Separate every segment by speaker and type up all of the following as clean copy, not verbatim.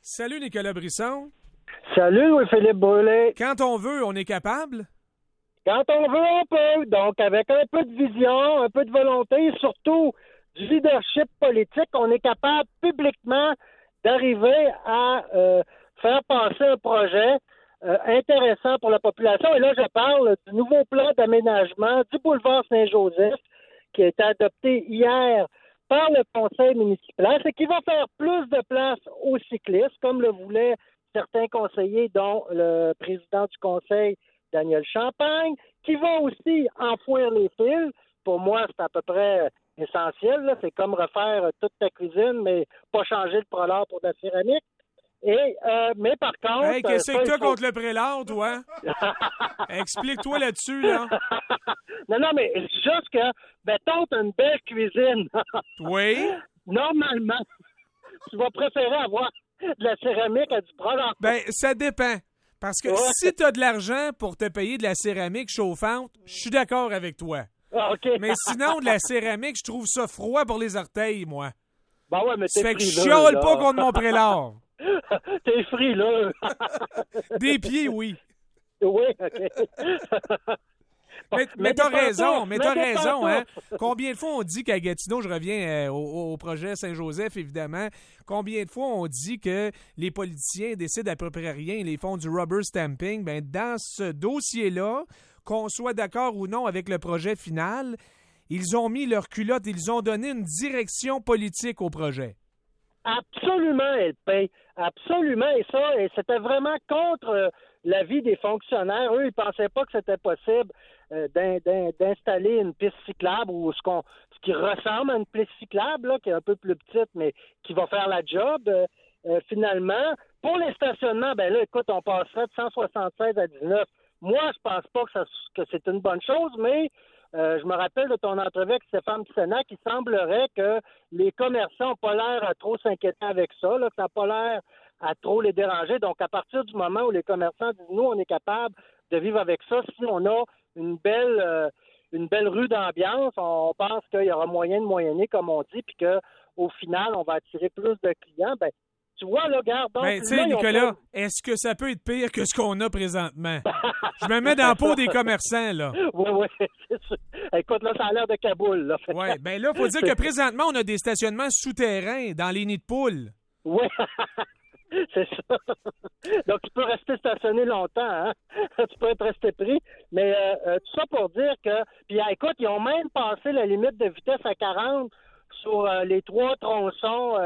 Speaker 1: Salut Nicolas Brisson.
Speaker 2: Salut Louis-Philippe Brûlé.
Speaker 1: Quand on veut, on est capable?
Speaker 2: Quand on veut, on peut. Donc, avec un peu de vision, un peu de volonté, et surtout du leadership politique, on est capable publiquement d'arriver à faire passer un projet intéressant pour la population. Et là, je parle du nouveau plan d'aménagement du boulevard Saint-Joseph qui a été adopté hier par le conseil municipal. C'est qui va faire plus de place aux cyclistes, comme le voulaient certains conseillers, dont le président du conseil, Daniel Champagne, qui va aussi enfouir les fils. Pour moi, c'est à peu près essentiel, là. C'est comme refaire toute ta cuisine, mais pas changer le prolard pour de la céramique. Mais par contre...
Speaker 1: Hey, qu'est-ce que t'as contre le prélat, toi? Explique-toi là-dessus, là.
Speaker 2: Non, mais juste que, mettons, t'as une belle cuisine.
Speaker 1: Oui?
Speaker 2: Normalement, tu vas préférer avoir de la céramique à du prolard.
Speaker 1: Ben, ça dépend. Parce que si t'as de l'argent pour te payer de la céramique chauffante, je suis d'accord avec toi.
Speaker 2: Okay.
Speaker 1: Mais sinon, de la céramique, je trouve ça froid pour les orteils, moi.
Speaker 2: Ben ouais, mais t'es
Speaker 1: fait que je
Speaker 2: frileux,
Speaker 1: chiale
Speaker 2: là.
Speaker 1: pas contre mon prélat.
Speaker 2: T'es frileux.
Speaker 1: Des pieds, oui.
Speaker 2: Oui, OK.
Speaker 1: Mais t'as raison, hein? Combien de fois on dit qu'à Gatineau, je reviens au projet Saint-Joseph, évidemment, combien de fois on dit que les politiciens décident à peu près rien, ils font du rubber stamping? Ben, dans ce dossier-là, qu'on soit d'accord ou non avec le projet final, ils ont mis leur culotte, ils ont donné une direction politique au projet.
Speaker 2: Absolument, elle paye. Absolument. Et c'était vraiment contre l'avis des fonctionnaires. Eux, ils pensaient pas que c'était possible d'installer une piste cyclable ou ce qui ressemble à une piste cyclable, là, qui est un peu plus petite, mais qui va faire la job, finalement. Pour les stationnements, ben là, écoute, on passerait de 176 à 19. Moi, je pense pas que c'est une bonne chose, mais je me rappelle de ton entrevue avec Stéphane Sénat qu'il semblerait que les commerçants n'ont pas l'air à trop s'inquiéter avec ça, là, que ça n'a pas l'air à trop les déranger. Donc, à partir du moment où les commerçants disent « nous, on est capable de vivre avec ça, si on a une belle rue d'ambiance, on pense qu'il y aura moyen de moyenner, comme on dit, puis qu'au final, on va attirer plus de clients. » Ben, tu vois, là, regarde.
Speaker 1: Ben, tu sais, Nicolas, est-ce que ça peut être pire que ce qu'on a présentement? Je me mets dans la peau des commerçants, là.
Speaker 2: Oui, c'est sûr. Écoute, là, ça a l'air de Kaboul, là.
Speaker 1: Oui, ben là, il faut dire que présentement, on a des stationnements souterrains dans les nids de poules.
Speaker 2: Oui, c'est ça. Donc, tu peux rester stationné longtemps, hein? Tu peux être resté pris. Mais tout ça pour dire que... Puis, écoute, ils ont même passé la limite de vitesse à 40 sur les 3 tronçons...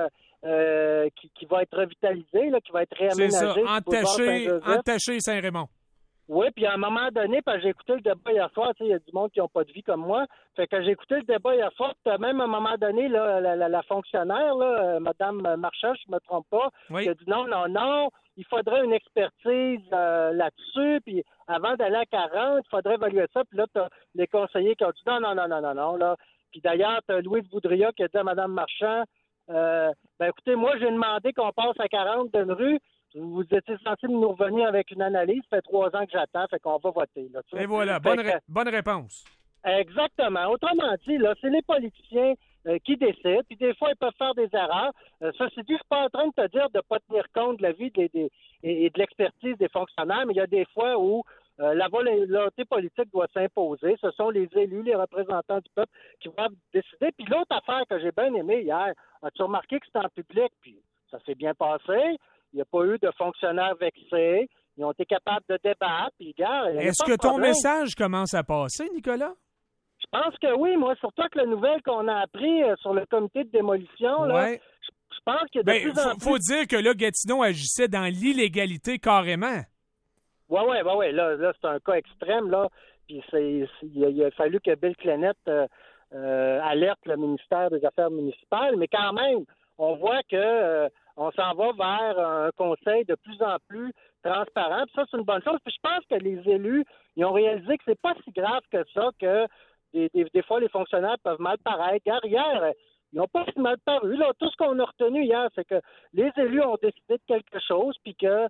Speaker 2: qui va être revitalisé, là, qui va être réaménagé.
Speaker 1: C'est ça, entaché Saint-Raymond.
Speaker 2: Oui, puis à un moment donné, parce que j'ai écouté le débat hier soir, il y a du monde qui n'a pas de vie comme moi, fait que j'ai écouté le débat hier soir, même à un moment donné, là, la fonctionnaire, là, Mme Marchand, je ne me trompe pas,
Speaker 1: oui.
Speaker 2: qui a dit non, il faudrait une expertise là-dessus, puis avant d'aller à 40, il faudrait évaluer ça, puis là, tu as les conseillers qui ont dit non, là. Puis d'ailleurs, tu as Louis Boudria qui a dit à Mme Marchand, écoutez, moi, j'ai demandé qu'on passe à 40 d'une rue. Vous étiez censé nous revenir avec une analyse. Ça fait 3 ans que j'attends, fait qu'on va voter. Là,
Speaker 1: et voilà, bonne réponse.
Speaker 2: Exactement. Autrement dit, là, c'est les politiciens qui décident, puis des fois, ils peuvent faire des erreurs. Ceci dit, je suis pas en train de te dire de ne pas tenir compte de l'avis et de l'expertise des fonctionnaires, mais il y a des fois où la volonté politique doit s'imposer. Ce sont les élus, les représentants du peuple qui vont décider. Puis l'autre affaire que j'ai bien aimée hier, as-tu remarqué que c'était en public, puis ça s'est bien passé. Il n'y a pas eu de fonctionnaires vexés. Ils ont été capables de débattre. Puis, regarde,
Speaker 1: est-ce que ton message commence à passer, Nicolas?
Speaker 2: Je pense que oui, moi, surtout avec la nouvelle qu'on a appris sur le comité de démolition, là, je pense qu'il y a de plus en plus...
Speaker 1: faut dire que là, Gatineau agissait dans l'illégalité carrément.
Speaker 2: Oui. Là, c'est un cas extrême, là. Puis il a fallu que Bill Clenette alerte le ministère des Affaires municipales, mais quand même, on voit que on s'en va vers un conseil de plus en plus transparent. Puis ça, c'est une bonne chose. Puis je pense que les élus, ils ont réalisé que c'est pas si grave que ça, que des fois, les fonctionnaires peuvent mal paraître. Hier, ils n'ont pas si mal paru. Là, tout ce qu'on a retenu hier, c'est que les élus ont décidé de quelque chose, puis que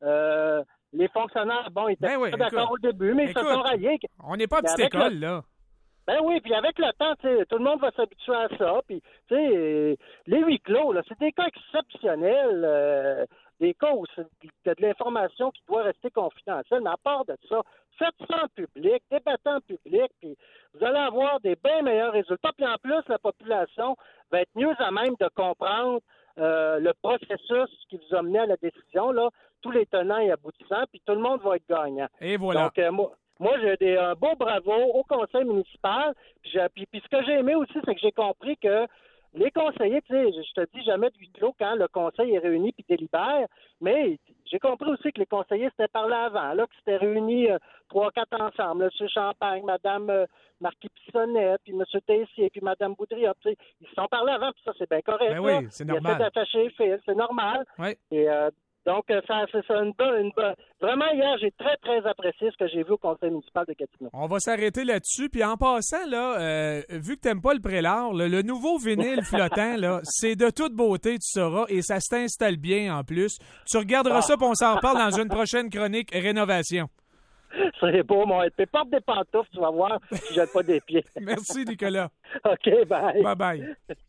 Speaker 2: les fonctionnaires, étaient pas d'accord au début, mais ils se sont ralliés.
Speaker 1: On n'est pas à petite école, là.
Speaker 2: Ben oui, puis avec le temps, tout le monde va s'habituer à ça. Puis, les huis clos, là, c'est des cas exceptionnels. des cas où il y a de l'information qui doit rester confidentielle, mais à part de ça, faites ça en public, débattez en public, puis vous allez avoir des bien meilleurs résultats. Puis en plus, la population va être mieux à même de comprendre le processus qui vous a mené à la décision, là, tous les tenants et aboutissants, puis tout le monde va être gagnant.
Speaker 1: Et voilà.
Speaker 2: Donc, moi, j'ai un beau bravo au conseil municipal. Puis ce que j'ai aimé aussi, c'est que j'ai compris que les conseillers, tu sais, je te dis jamais de huis clos quand le conseil est réuni puis délibère, mais j'ai compris aussi que les conseillers s'étaient parlé avant, là, qu'ils s'étaient réunis 3-4 ensemble, M. Champagne, Mme Marquis Pissonnet, puis M. Tessier, puis Mme Boudria, tu sais, ils se sont parlé avant, puis ça, c'est bien correct.
Speaker 1: Ben oui, c'est normal.
Speaker 2: Ils essaient d'attacher les fils, c'est normal.
Speaker 1: Oui.
Speaker 2: Et donc, c'est une bonne... Vraiment, hier, j'ai très, très apprécié ce que j'ai vu au conseil municipal de Gatineau.
Speaker 1: On va s'arrêter là-dessus. Puis en passant, là, vu que t'aimes pas le Prélard, le nouveau vinyle flottant, là, c'est de toute beauté, tu sauras, et ça s'installe bien en plus. Tu regarderas ça, puis on s'en reparle dans une prochaine chronique rénovation.
Speaker 2: C'est beau, mon LP. Porte des pantoufles, tu vas voir si je jette pas des pieds.
Speaker 1: Merci, Nicolas.
Speaker 2: OK, bye.
Speaker 1: Bye-bye.